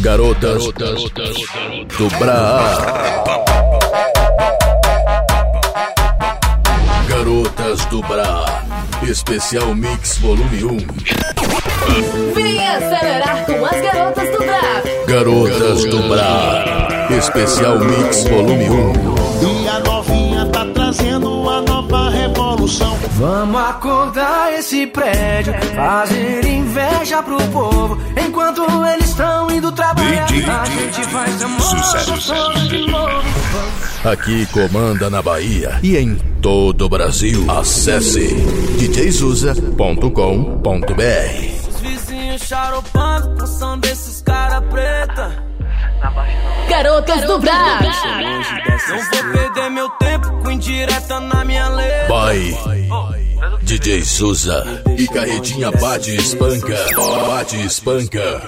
Garotas do Bra. Garotas do Bra. Especial Mix Volume 1. Venha acelerar com as garotas do Bra. Garotas do Bra. Especial Mix Volume 1. E a novinha tá trazendo uma nova revolução. Vamos acordar esse prédio, fazer inveja pro povo. Enquanto eles estão indo trabalhar, a gente faz amor. Sucesso de novo. Aqui comanda na Bahia e em todo o Brasil. Acesse djzusa.com.br. Os vizinhos charopando com som desses cara preta. Garotas do Bra. Não vou perder meu tempo com indireta na minha letra. Vai, DJ Zusa e Carretinha bate e espanca. Bate e espanca.